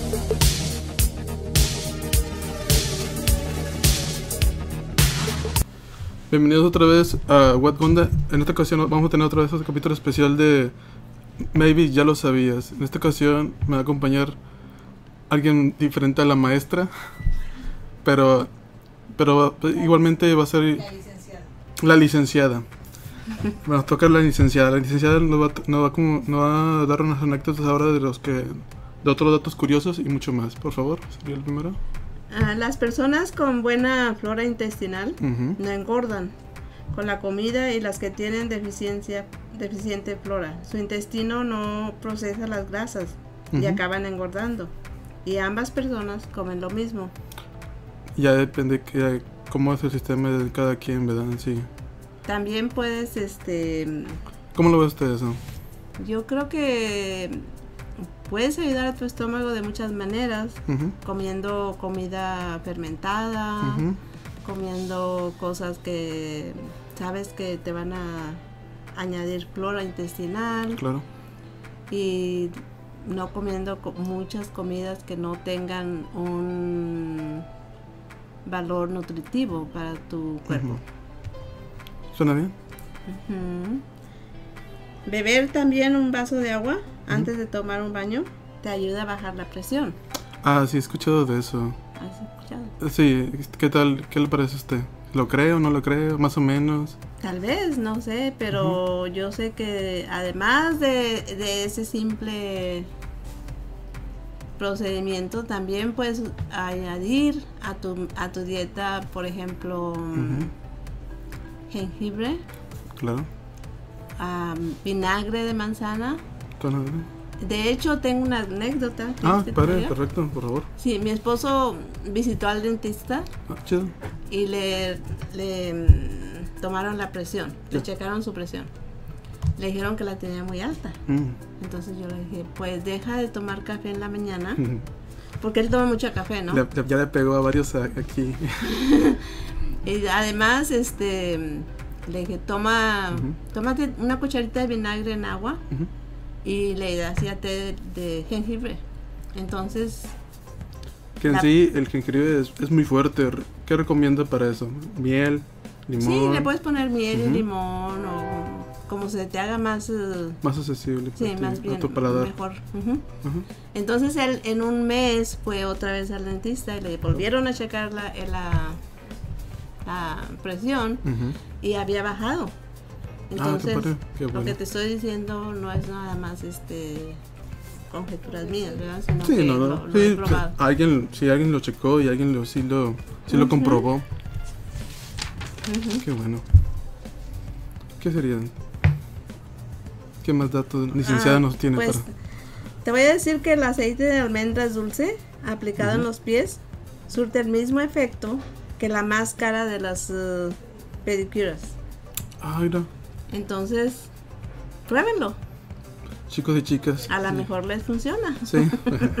Bienvenidos otra vez a What Gunda. En esta ocasión vamos a tener otra vez un capítulo especial de Maybe Ya Lo Sabías. En esta ocasión me va a acompañar alguien diferente a la maestra, pero igualmente va a ser la licenciada. Bueno, toca la licenciada. La licenciada nos va a dar unas anécdotas ahora de otros datos curiosos y mucho más. Por favor, sería el primero. Las personas con buena flora intestinal no engordan con la comida, y las que tienen deficiente flora, su intestino no procesa las grasas y acaban engordando. Y ambas personas comen lo mismo. Ya depende cómo es el sistema de cada quien, ¿verdad? Sí. También puedes, ¿Cómo lo ve usted eso? Yo creo que puedes ayudar a tu estómago de muchas maneras, comiendo comida fermentada, comiendo cosas que sabes que te van a añadir flora intestinal. Claro. Y no comiendo muchas comidas que no tengan un valor nutritivo para tu cuerpo. ¿Suena bien? Beber también un vaso de agua antes de tomar un baño te ayuda a bajar la presión. Ah, sí, he escuchado de eso. ¿Has escuchado? Sí, ¿qué tal? ¿Qué le parece a usted? ¿Lo creo o no lo creo? Más o menos. Tal vez, no sé, pero yo sé que además de ese simple procedimiento, también puedes añadir a tu dieta, por ejemplo, jengibre. Claro. Vinagre de manzana. De hecho, tengo una anécdota. Padre, perfecto, por favor. Sí, mi esposo visitó al dentista. Chido. Y le tomaron la presión, le checaron su presión. Le dijeron que la tenía muy alta. Entonces yo le dije, pues deja de tomar café en la mañana, porque él toma mucho café, ¿no? Ya le pegó a varios aquí. Y además, le dije, tómate una cucharita de vinagre en agua y le hacía té de jengibre. Entonces... Que en sí el jengibre es muy fuerte. ¿Qué recomienda para eso? ¿Miel? ¿Limón? Sí, le puedes poner miel y limón, o como se te haga más accesible. Sí, más bien, a tu paladar. Mejor. Entonces él en un mes fue otra vez al dentista y le volvieron a checar la presión y había bajado. Entonces, qué bueno. Lo que te estoy diciendo no es nada más conjeturas mías, ¿verdad? Sino sí, que no. lo he probado. Si alguien lo checó y alguien sí lo comprobó. Qué bueno. ¿Qué serían? ¿Qué más datos licenciada nos tiene? Pues, te voy a decir que el aceite de almendras dulce aplicado en los pies surte el mismo efecto que la máscara de las pedicuras. Mira. Entonces, pruébenlo. Chicos y chicas. A lo mejor les funciona. Sí.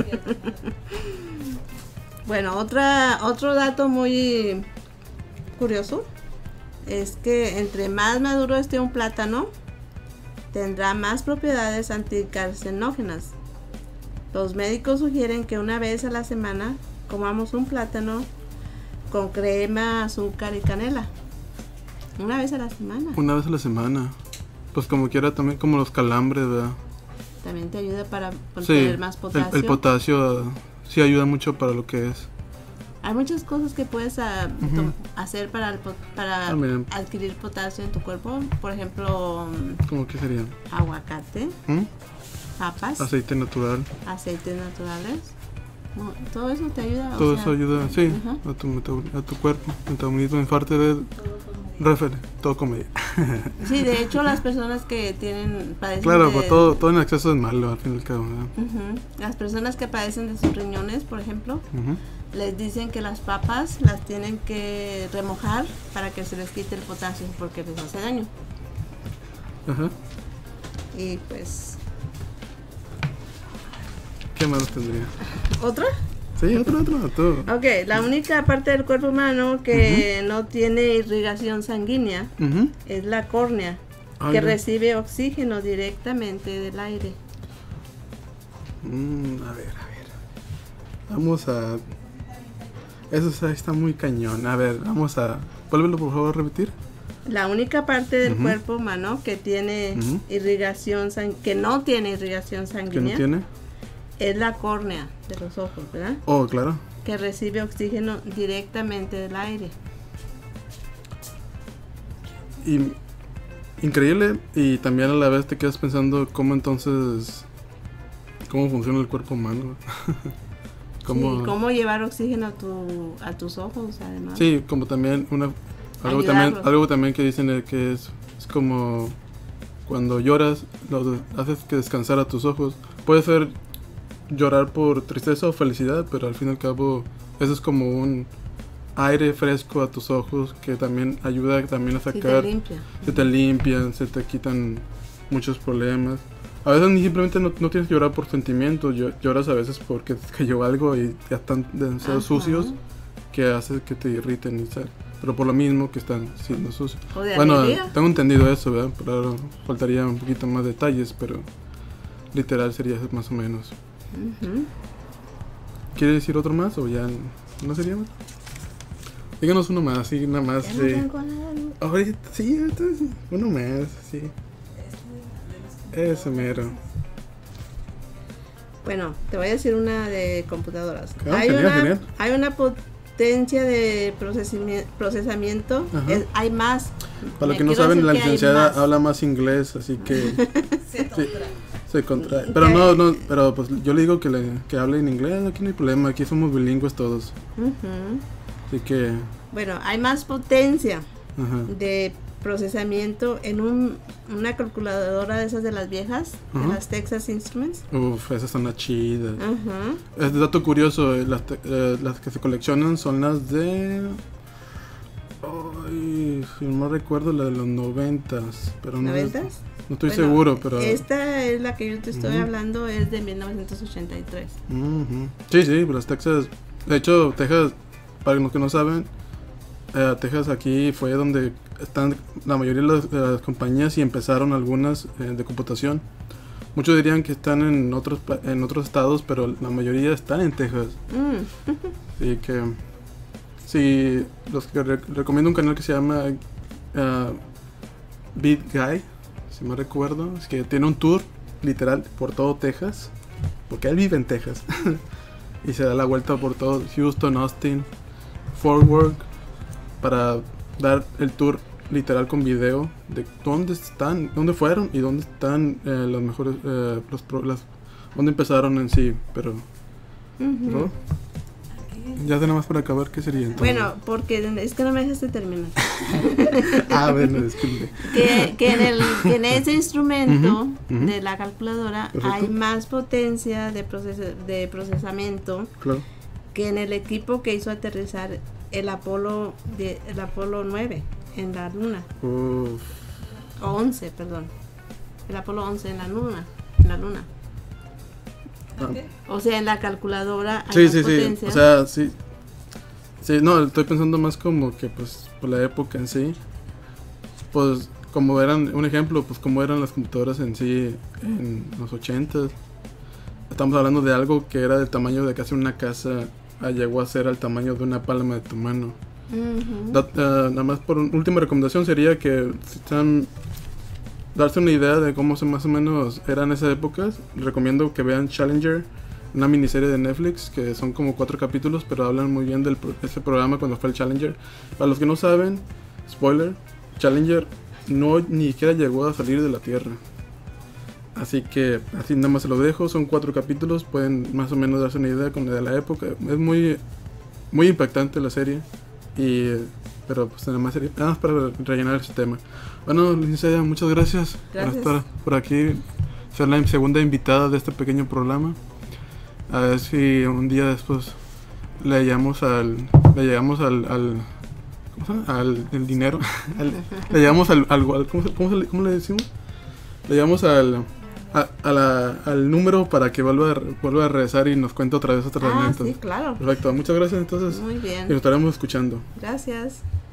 Bueno, otro dato muy curioso es que entre más maduro esté un plátano, tendrá más propiedades anticarcinógenas. Los médicos sugieren que una vez a la semana comamos un plátano con crema, azúcar y canela. Una vez a la semana. Una vez a la semana. Pues como quiera, también como los calambres, ¿verdad? También te ayuda para tener más potasio. El potasio sí ayuda mucho para lo que es. Hay muchas cosas que puedes hacer para adquirir potasio en tu cuerpo. Por ejemplo, ¿cómo que serían? Aguacate, papas, aceites naturales. Todo eso te ayuda. Todo eso ayuda, sí, a tu cuerpo, metabolismo, infarto de todo come. Sí, de hecho las personas que padecen claro, todo en exceso es malo al fin y al cabo, ¿verdad? Las personas que padecen de sus riñones, por ejemplo, les dicen que las papas las tienen que remojar para que se les quite el potasio, porque les hace daño. Y pues... ¿Qué más tendría? ¿Otra? Sí, otro. Ok, la única parte del cuerpo humano que no tiene irrigación sanguínea es la córnea, que recibe oxígeno directamente del aire. A ver. Vamos a... Eso está muy cañón. A ver, vamos a... Vuélvelo por favor a repetir. La única parte del cuerpo humano que tiene irrigación que no tiene irrigación ¿Que sanguínea no tiene? es la córnea de los ojos, ¿verdad? Oh, claro. Que recibe oxígeno directamente del aire. Y increíble, y también a la vez te quedas pensando cómo funciona el cuerpo humano. Cómo llevar oxígeno a tus ojos, además. Sí, como también algo también que dicen que es como cuando lloras, haces que descansar a tus ojos. Puede ser llorar por tristeza o felicidad, pero al fin y al cabo eso es como un aire fresco a tus ojos que también ayuda también a sacar. Se te limpian, se te quitan muchos problemas. A veces ni simplemente no tienes que llorar por sentimientos, lloras a veces porque te cayó algo y ya están demasiado sucios que hace que te irriten y tal. Pero por lo mismo que están siendo sucios. Bueno, tengo entendido eso, ¿verdad? Pero faltaría un poquito más detalles, pero literal sería más o menos. ¿Quiere decir otro más o ya no sería más? Díganos uno más, sí, nada más. Ahorita, sí, uno más, sí. Ese mero. Bueno, te voy a decir una de computadoras. Genial. Hay una potencia de procesamiento. Hay más. Para los que no saben, la licenciada habla más inglés, así que se contrae. Pero pero pues yo le digo que hable en inglés, aquí no hay problema, aquí somos bilingües todos. Así que... Bueno, hay más potencia de procesamiento en una calculadora de esas de las viejas, de las Texas Instruments. Uf, esas son las chidas. Es de dato curioso, las que se coleccionan son las de... Ay, no recuerdo, la de los 90s. Pero ¿90s? No estoy seguro, pero... Esta es la que yo te estoy hablando, es de 1983. Sí, las Texas... De hecho, Texas, para los que no saben, Texas aquí fue donde están la mayoría de las compañías y empezaron algunas de computación. Muchos dirían que están en otros estados, pero la mayoría están en Texas. Así que sí, recomiendo un canal que se llama Beat Guy, si me recuerdo, es que tiene un tour literal por todo Texas, porque él vive en Texas y se da la vuelta por todo Houston, Austin, Fort Worth, para dar el tour literal con video de dónde fueron y dónde están los mejores, dónde empezaron en sí, pero ¿no? Ya tenemos para acabar, ¿qué sería entonces? Bueno, porque es que no me dejaste terminar. Bueno, disculpe. Que en ese instrumento de la calculadora hay más potencia de procesamiento que en el equipo que hizo aterrizar el Apolo 9 en la luna. O 11, perdón. El Apolo 11 en la luna. O sea, en la calculadora hay más potencia. O sea, sí, no, estoy pensando más como que pues por la época en sí, pues como eran, un ejemplo, pues como eran las computadoras en sí en los 80s. Estamos hablando de algo que era del tamaño de casi una casa, llegó a ser al tamaño de una palma de tu mano. Nada más por última recomendación sería que si están darse una idea de cómo más o menos eran esas épocas, recomiendo que vean Challenger, una miniserie de Netflix que son como 4 capítulos, pero hablan muy bien de ese programa cuando fue el Challenger. Para los que no saben, spoiler, Challenger ni siquiera llegó a salir de la Tierra. Así que así nada más se los dejo, son 4 capítulos, pueden más o menos darse una idea de la época. Es muy impactante la serie, pero pues nada más para rellenar ese tema. Bueno, licenciada, muchas gracias por estar por aquí, ser la segunda invitada de este pequeño programa. A ver si un día después le llegamos al ¿cómo se llama? Al dinero. Le llegamos ¿cómo le decimos? Le llegamos al número para que vuelva a regresar y nos cuente otra vez otras herramientas. Sí, claro. Perfecto, muchas gracias entonces. Muy bien. Y nos estaremos escuchando. Gracias.